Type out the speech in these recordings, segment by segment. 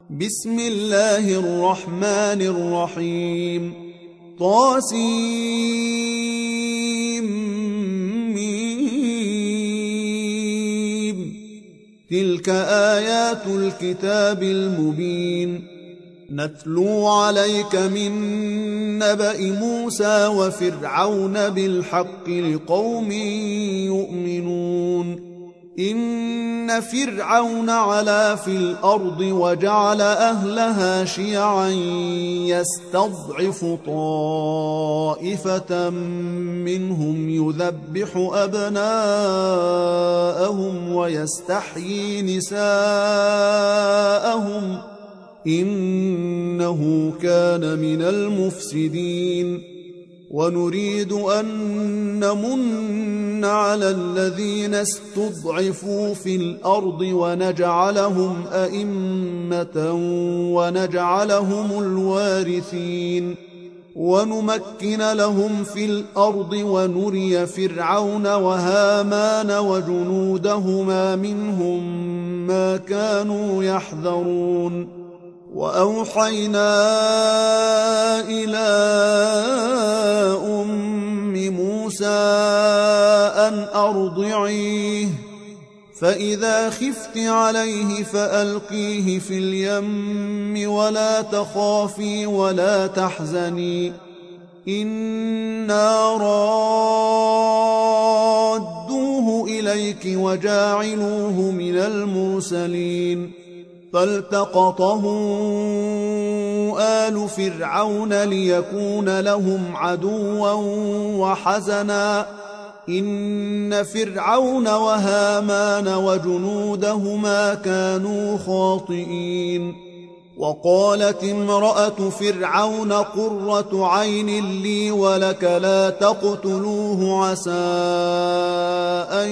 بسم الله الرحمن الرحيم طاسيم. تلك آيات الكتاب المبين نتلو عليك من نبأ موسى وفرعون بالحق لقوم يؤمنون. إن فرعون علا في الأرض وجعل أهلها شيعا يستضعف طائفة منهم يذبح أبناءهم ويستحيي نساءهم إنه كان من المفسدين. ونريد أن نمن على الذين استضعفوا في الأرض ونجعلهم أئمة ونجعلهم الوارثين ونمكن لهم في الأرض ونري فرعون وهامان وجنودهما منهم ما كانوا يحذرون. وأوحينا إلى أم موسى أن أرضعيه فإذا خفت عليه فألقيه في اليم ولا تخافي ولا تحزني إنا رادوه إليك وجاعلوه من المرسلين. فالتقطه آل فرعون ليكون لهم عدوا وحزنا إن فرعون وهامان وجنودهما كانوا خاطئين. وقالت امرأة فرعون قرة عين لي ولك لا تقتلوه عسى أن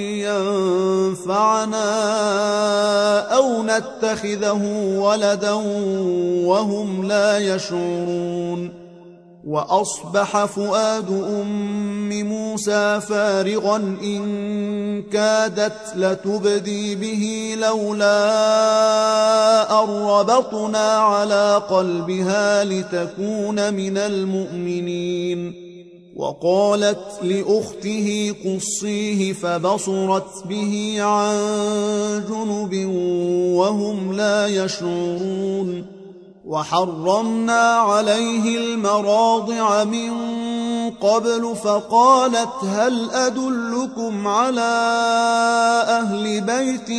ينفعنا أو نتخذه ولدا وهم لا يشعرون. وأصبح فؤاد أم موسى فارغا إن كادت لتبدي به لولا أن ربطنا على قلبها لتكون من المؤمنين. وقالت لأخته قصيه فبصرت به عن جنب وهم لا يشعرون. وحرمنا عليه المراضع من قبل فقالت هل أدلكم على أهل بيت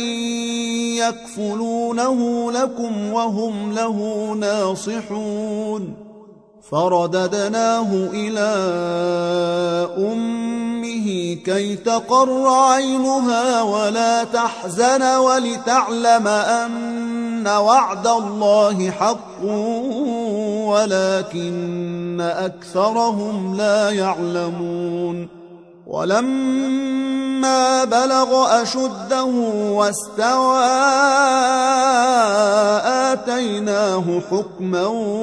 يكفلونه لكم وهم له ناصحون. فرددناه إلى أمه كي تقر عينها ولا تحزن ولتعلم أن وعد الله حق ولكن أكثرهم لا يعلمون. ولما بلغ أشده واستوى آتيناه حكما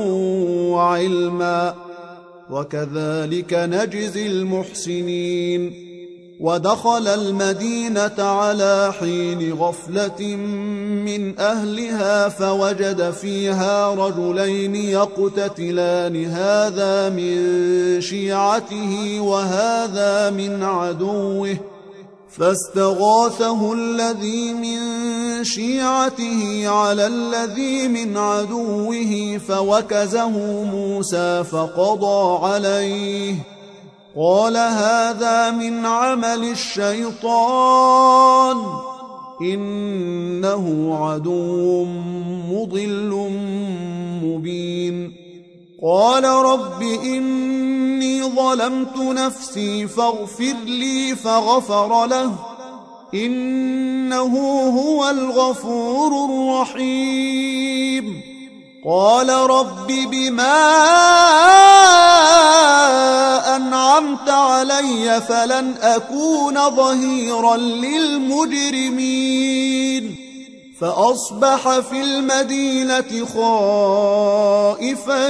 وعلما وكذلك نجزي المحسنين. ودخل المدينة على حين غفلة من أهلها فوجد فيها رجلين يقتتلان هذا من شيعته وهذا من عدوه فاستغاثه الذي من شيعته على الذي من عدوه فوكزه موسى فقضى عليه قال هذا من عمل الشيطان إنه عدو مضل مبين. قال رب إني ظلمت نفسي فاغفر لي فغفر له إنه هو الغفور الرحيم. قال رب بما أنعمت علي فلن أكون ظهيرا للمجرمين. فأصبح في المدينة خائفا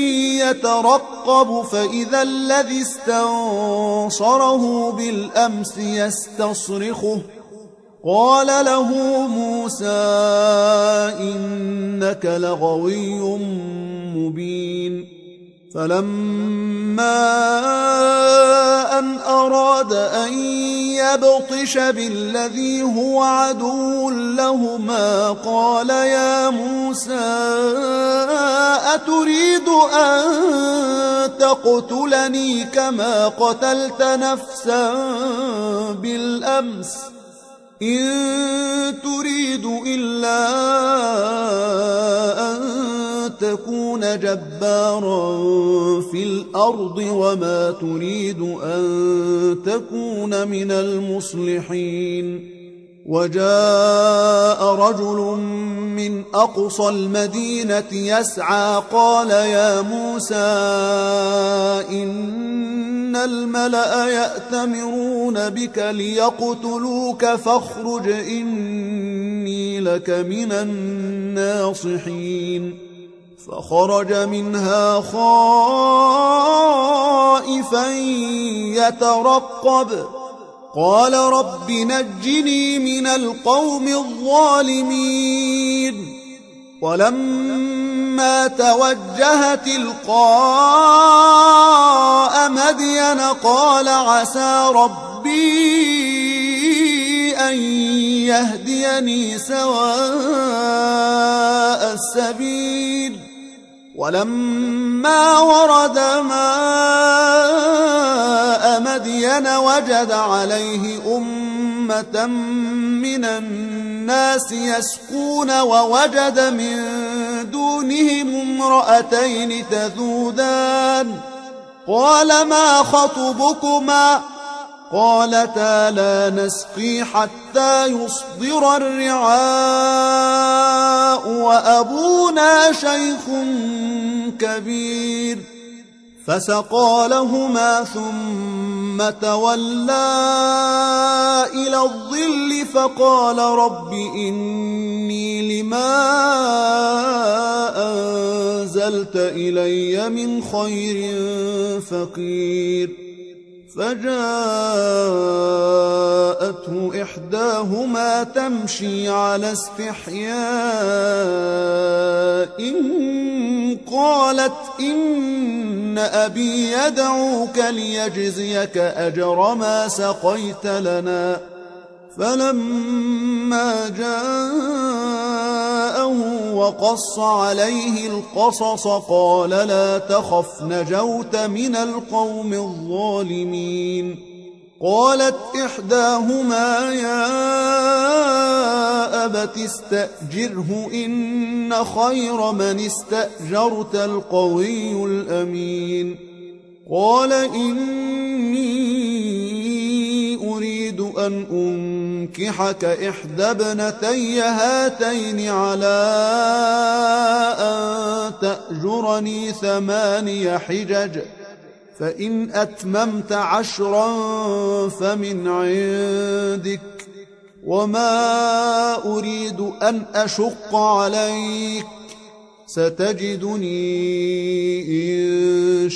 يترقب فإذا الذي استنصره بالأمس يستصرخه قال له موسى إنك لغوي مبين فلما أن أراد أن يبطش بالذي هو عدو لهما قال يا موسى أتريد أن تقتلني كما قتلت نفسا بالأمس إن تريد إلا أن تكون جبارا في الأرض وما تريد أن تكون من المصلحين وجاء رجل من أقصى المدينة يسعى قال يا موسى إن الملأ يأتمرون بك ليقتلوك فاخرج إني لك من الناصحين فخرج منها خائفا يترقب قال رب نجني من القوم الظالمين ولما توجه تلقاء مدين قال عسى ربي أن يهديني سواء السبيل ولما ورد ماء مدين وجد عليه أمة من الناس يسقون ووجد من دونهم امرأتين تذودان قال ما خطبكما قالتا لا نسقي حتى يصدر الرعاء وأبونا شيخ كبير فسقى لهما ثم تولى إلى الظل فقال رب إني لما أنزلت إلي من خير فقير فجاءته إحداهما تمشي على استحياء قالت إن أبي يدعوك ليجزيك أجر ما سقيت لنا فلما جاءه وقص عليه القصص قال لا تخف نجوت من القوم الظالمين قالت إحداهما يا أبت استأجره إن خير من استأجرت القوي الأمين قال إني أريد أن أنكحك إحدى ابنتي هاتين على أن تأجرني 8 حجج فإن أتممت 10 فمن عندك وما أريد أن أشق عليك ستجدني إن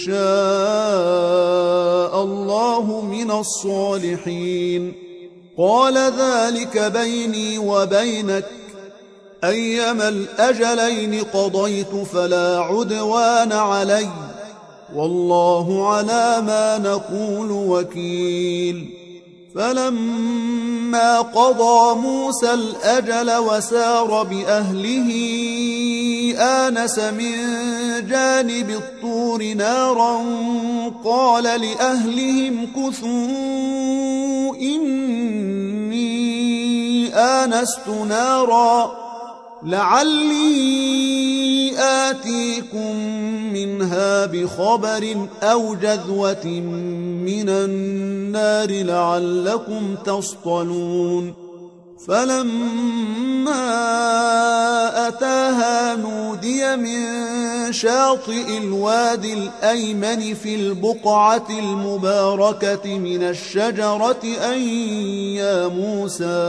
شاء الله من الصالحين قال ذلك بيني وبينك أيما الأجلين قضيت فلا عدوان علي والله على ما نقول وكيل فلما قضى موسى الأجل وسار بأهله آنس من جانب الطور نارا قال لأهلهم كثوا إني آنست نارا لعلي آتيكم منها بخبر أو جذوة من النار لعلكم تصطلون فلما أتاها نودي من شاطئ الوادي الأيمن في البقعة المباركة من الشجرة أن يا موسى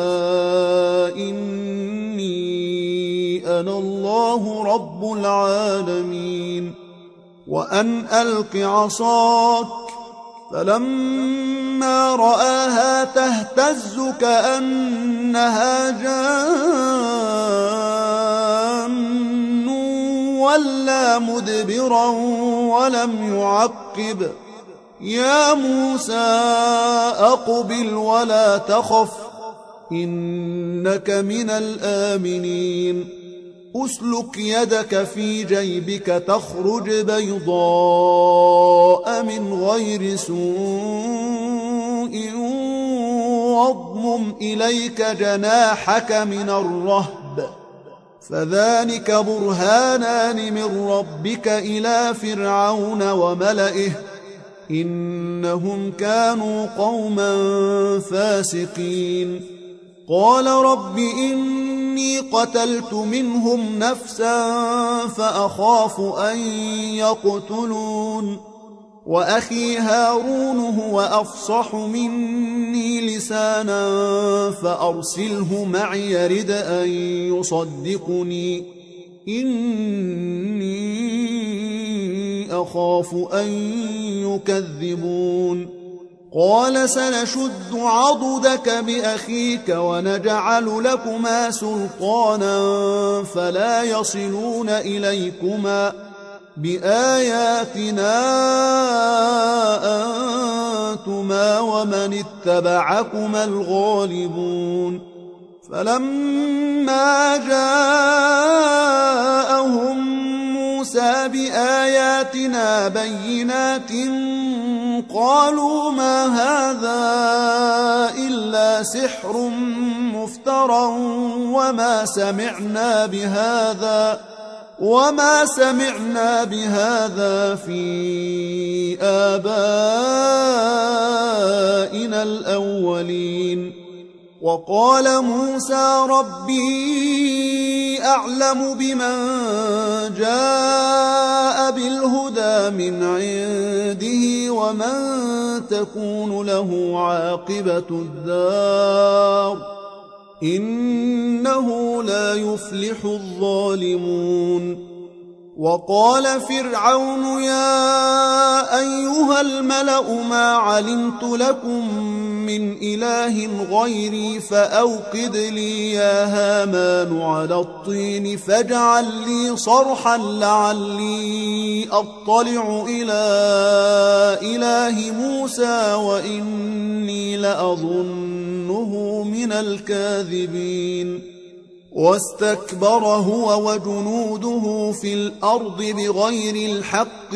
إني أنا الله رب العالمين وأن ألق عصاك فلما رآها تهتز كأنها جان ولى مدبرا ولم يعقب. يا موسى أقبل ولا تخف إنك من الآمنين. أسلك يدك في جيبك تخرج بيضاء من غير سوء واضمم إليك جناحك من الرهب فذلك برهانان من ربك إلى فرعون وملئه إنهم كانوا قوما فاسقين. قال رب إني قتلت منهم نفسا فأخاف أن يقتلون وأخي هارون هو أفصح مني لسانا فأرسله معي يرد أن يصدقني إني أخاف أن يكذبون. قال سنشد عضدك بأخيك ونجعل لكما سلطانا فلا يصلون إليكما بآياتنا أنتما ومن اتبعكما الغالبون. فلما جاءهم موسى بآياتنا بينات قالوا ما هذا إلا سحر مفترى وما سمعنا بهذا في آبائنا الأولين. وقال موسى ربي أعلم بمن جاء بالهدى من عنده ومن تكون له عاقبة الدار إنه لا يفلح الظالمون. وقال فرعون يا أيها الملأ ما علمت لكم من إله غيري فأوقد لي يا هامان على الطين فاجعل لي صرحا لعلي أطلع إلى إله موسى وإني لأظنه من الكاذبين. واستكبر هو وجنوده في الأرض بغير الحق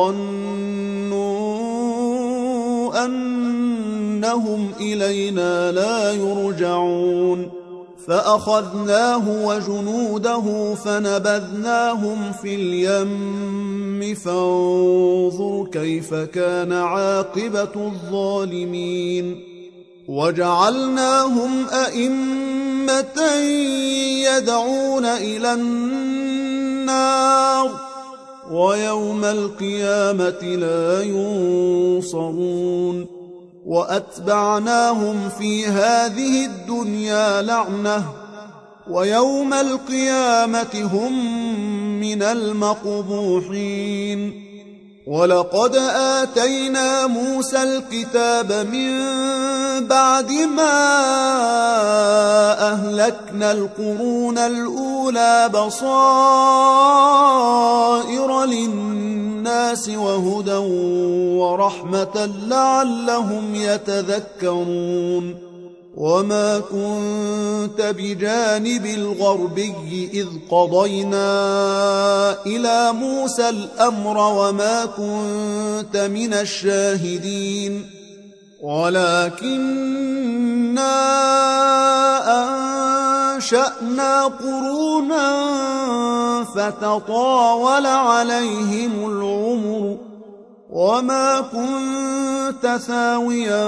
وظنوا أنهم إلينا لا يرجعون. فأخذناه وجنوده فنبذناهم في اليم فانظر كيف كان عاقبة الظالمين. وجعلناهم أئمة يدعون إلى النار ويوم القيامة لا ينصرون. وأتبعناهم في هذه الدنيا لعنة ويوم القيامة هم من المقبوحين. ولقد آتينا موسى الكتاب من بعد ما أهلكنا القرون الأولى بصائر للناس وهدى ورحمة لعلهم يتذكرون. وما كنت بجانب الغربي إذ قضينا إلى موسى الأمر وما كنت من الشاهدين ولكننا أنشأنا قرونا فتطاول عليهم العمر وما كنت ثاويا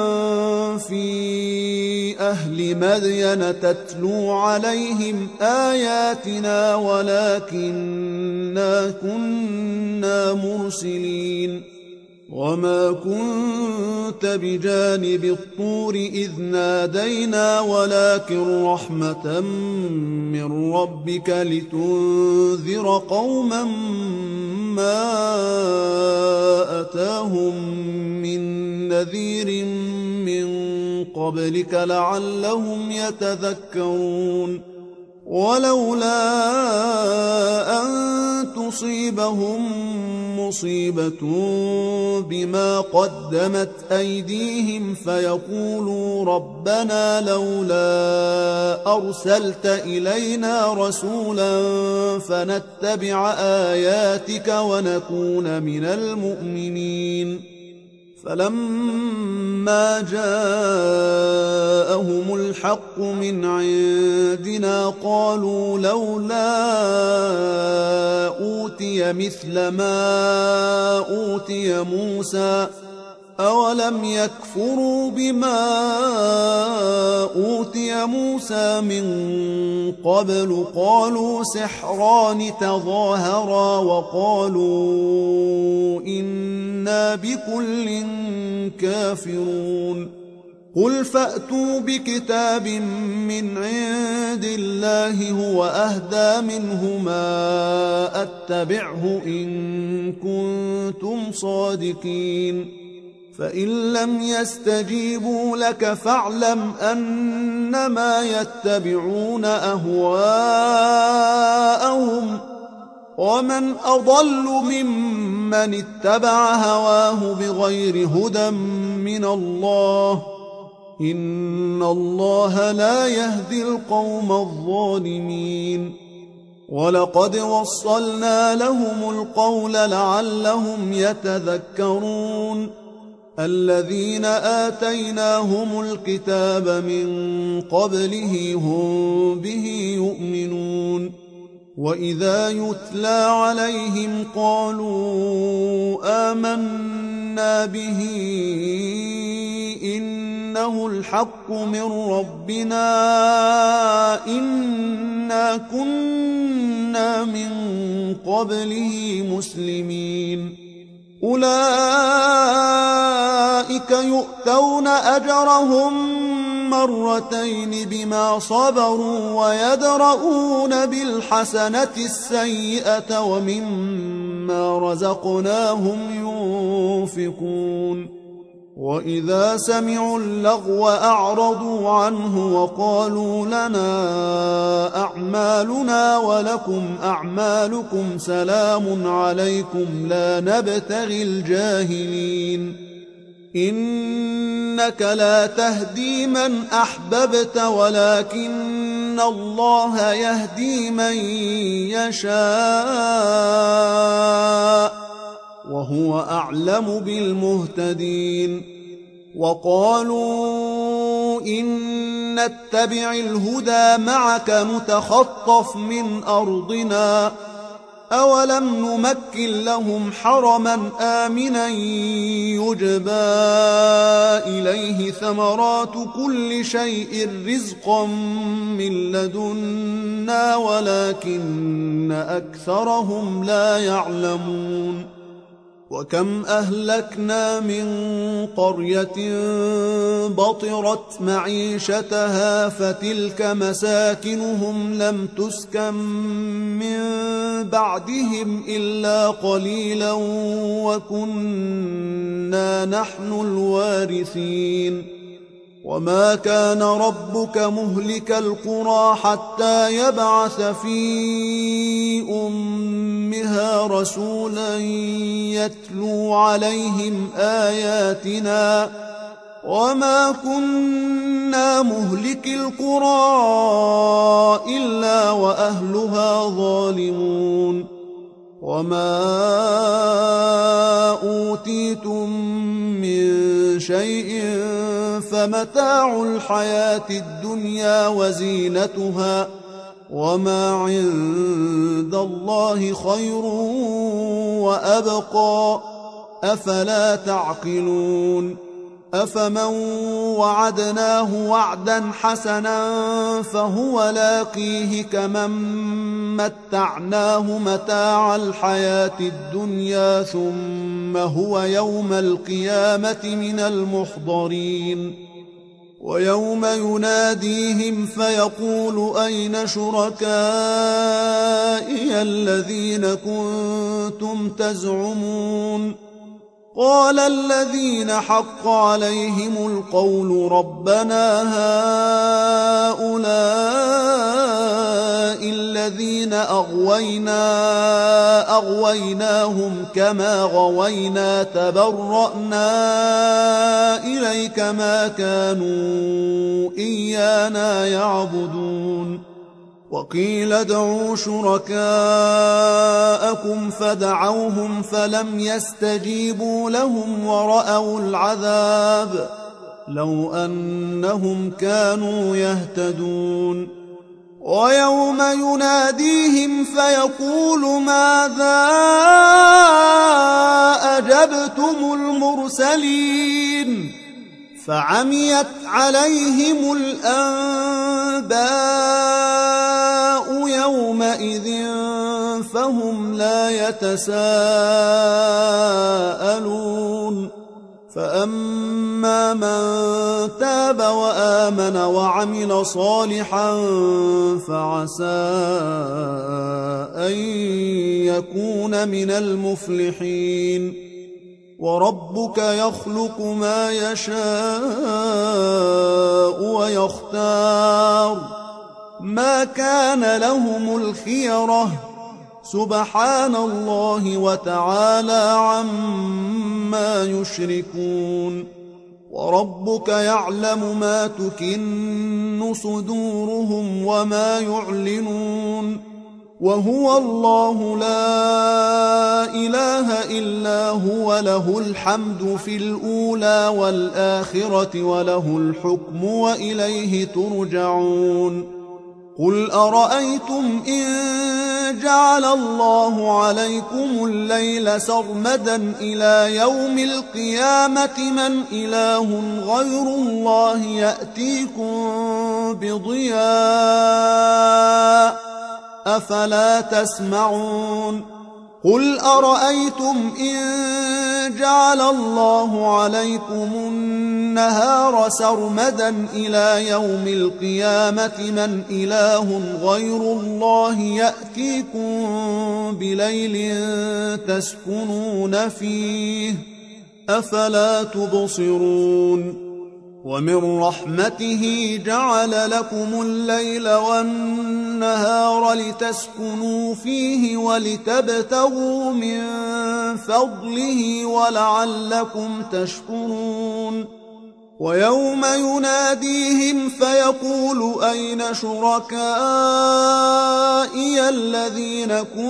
في أهل مدين تتلو عليهم آياتنا ولكننا كنا مرسلين. وما كنت بجانب الطور إذ نادينا ولكن رحمة من ربك لتنذر قوما ما أتاهم من نذير من قبلك لعلهم يتذكرون ولولا أن تصيبهم مصيبة بما قدمت أيديهم فيقولوا ربنا لولا أرسلت إلينا رسولا فنتبع آياتك ونكون من المؤمنين فلما جاءهم الحق من عندنا قالوا لولا أوتي مثل ما أوتي موسى أولم يكفروا بما أوتي موسى من قبل قالوا سحران تظاهرا وقالوا إنا بكل كافرون قل فأتوا بكتاب من عند الله هو أهدى منهما أتبعه إن كنتم صادقين فإن لم يستجيبوا لك فاعلم أنما يتبعون أهواءهم ومن أضل ممن اتبع هواه بغير هدى من الله إن الله لا يهدي القوم الظالمين ولقد وصلنا لهم القول لعلهم يتذكرون الذين آتيناهم الكتاب من قبله هم به يؤمنون وإذا يتلى عليهم قالوا آمنا به إنه الحق من ربنا إنا كنا من قبله مسلمين أولئك يؤتون أجرهم مرتين بما صبروا ويدرؤون بالحسنة السيئة ومما رزقناهم ينفقون وإذا سمعوا اللغو أعرضوا عنه وقالوا لنا أعمالنا ولكم أعمالكم سلام عليكم لا نبتغي الجاهلين إنك لا تهدي من أحببت ولكن الله يهدي من يشاء وهو أعلم بالمهتدين وقالوا إن نتبع الهدى معك نتخطف من أرضنا أولم نمكن لهم حرما آمنا يجبى إليه ثمرات كل شيء رزقا من لدنا ولكن أكثرهم لا يعلمون وكم أهلكنا من قرية بطرت معيشتها فتلك مساكنهم لم تسكن من بعدهم إلا قليلا وكنا نحن الوارثين وما كان ربك مهلك القرى حتى يبعث في أمها رسولا يتلو عليهم آياتنا وما كنا مهلك القرى إلا وأهلها ظالمون وما أوتيتم من شيء فمتاع الحياة الدنيا وزينتها وما عند الله خير وأبقى أفلا تعقلون أفمن وعدناه وعدا حسنا فهو لاقيه كمن متعناه متاع الحياة الدنيا ثم هو يوم القيامة من المحضرين ويوم يناديهم فيقول أين شركائي الذين كنتم تزعمون قال الذين حق عليهم القول ربنا هؤلاء الذين أغويناهم كما غوينا تبرأنا إليك ما كانوا إيانا يعبدون وقيل ادعوا شركاءكم فدعوهم فلم يستجيبوا لهم ورأوا العذاب لو أنهم كانوا يهتدون ويوم يناديهم فيقول ماذا أجبتم المرسلين فعميت عليهم الأنباء يومئذ فهم لا يتساءلون فأما من تاب وآمن وعمل صالحا فعسى أن يكون من المفلحين وربك يخلق ما يشاء ويختار ما كان لهم الخيرة سبحان الله وتعالى عما يشركون وربك يعلم ما تكن صدورهم وما يعلنون وهو الله لا إله إلا هو له الحمد في الأولى والآخرة وله الحكم وإليه ترجعون قل أرأيتم إن جعل الله عليكم الليل سرمدا إلى يوم القيامة من إله غير الله يأتيكم بضياء أفلا تسمعون قل أرأيتم إن جعل الله عليكم النهار سرمدا إلى يوم القيامة من إله غير الله يأتيكم بليل تسكنون فيه أفلا تبصرون ومن رحمته جعل لكم الليل والنهار لتسكنوا فيه ولتبتغوا من فضله ولعلكم تشكرون ويوم يناديهم فيقول أين شركائي الذين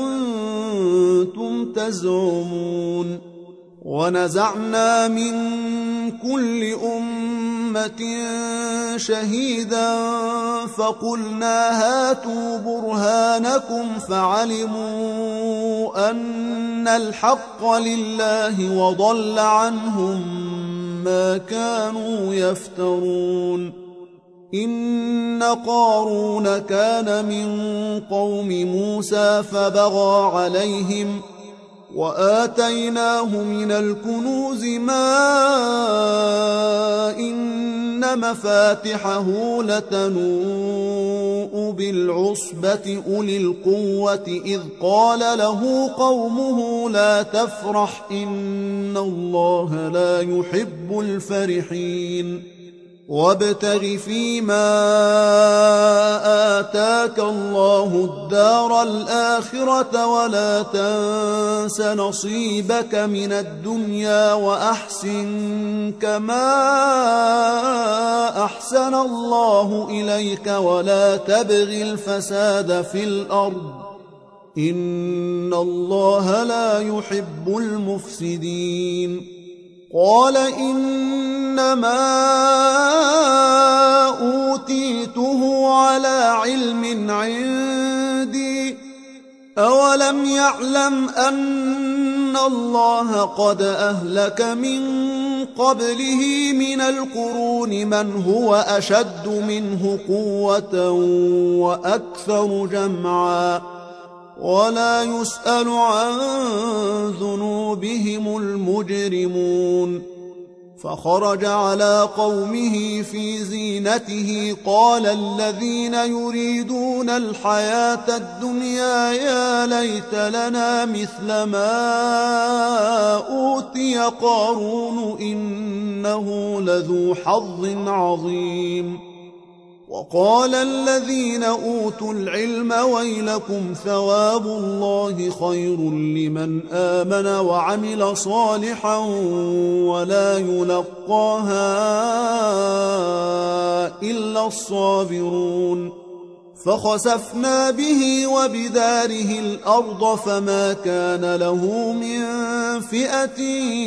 كنتم تزعمون ونزعنا من كل أمة شهيدا فقلنا هاتوا برهانكم فعلموا أن الحق لله وضل عنهم ما كانوا يفترون إن قارون كان من قوم موسى فبغى عليهم وآتيناه من الكنوز ما إن مفاتحه لتنوء بالعصبة أولي القوة إذ قال له قومه لا تفرح إن الله لا يحب الفرحين وابتغ فيما آتاك الله الدار الآخرة ولا تنس نصيبك من الدنيا وأحسن كما أحسن الله إليك ولا تبغ الفساد في الأرض إن الله لا يحب المفسدين قال إنما أوتيته على علم عندي أولم يعلم أن الله قد أهلك من قبله من القرون من هو أشد منه قوة وأكثر جمعا ولا يسأل عن ذنوبهم المجرمون فخرج على قومه في زينته قال الذين يريدون الحياة الدنيا يا ليت لنا مثل ما أوتي قارون إنه لذو حظ عظيم. وقال الذين أوتوا العلم ويلكم ثواب الله خير لمن آمن وعمل صالحا ولا يلقاها إلا الصابرون. فخسفنا به وبداره الأرض فما كان له من فئة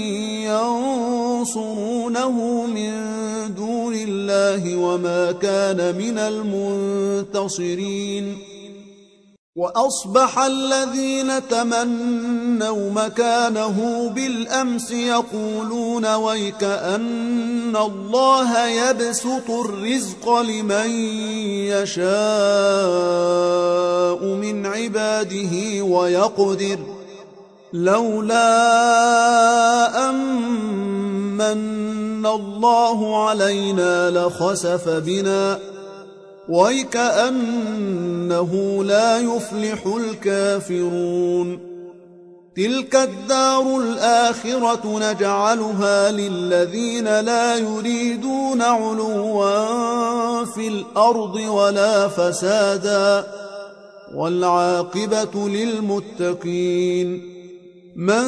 ينصرونه من دون الله وما كان من المنتصرين. وأصبح الذين تمنوا مكانه بالأمس يقولون ويكأن الله يبسط الرزق لمن يشاء من عباده ويقدر لولا أمن الله علينا لخسف بنا ويكأنه لا يفلح الكافرون. تلك الدار الآخرة نجعلها للذين لا يريدون علوا في الأرض ولا فسادا والعاقبة للمتقين. من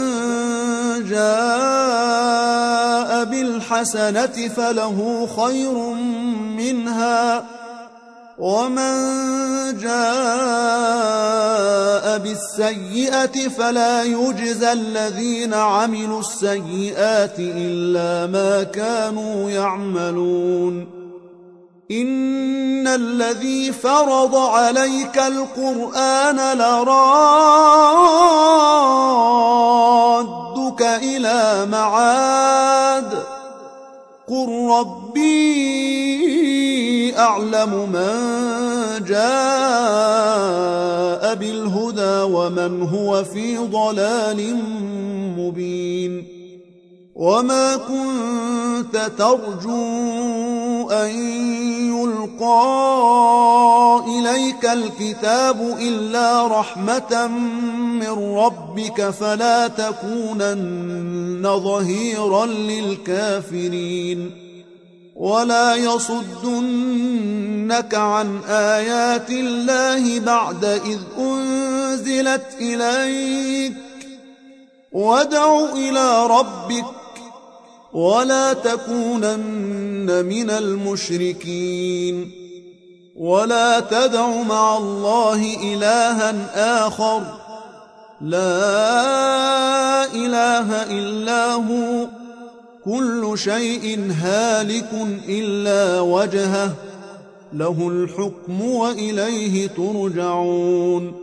جاء بالحسنة فله خير منها ومن جاء بالسيئة فلا يجزى الذين عملوا السيئات إلا ما كانوا يعملون. إن الذي فرض عليك القرآن لرادك إلى معاد قل ربي أعلم من جاء بالهدى ومن هو في ضلال مبين. وما كنت ترجو أن يلقى إليك الكتاب إلا رحمة من ربك فلا تكونن ظهيرا للكافرين. ولا يصدنك عن آيات الله بعد إذ أنزلت إليك وادع إلى ربك ولا تكونن من المشركين. ولا تدع مع الله إلها آخر لا إله إلا هو كل شيء هالك إلا وجهه له الحكم وإليه ترجعون.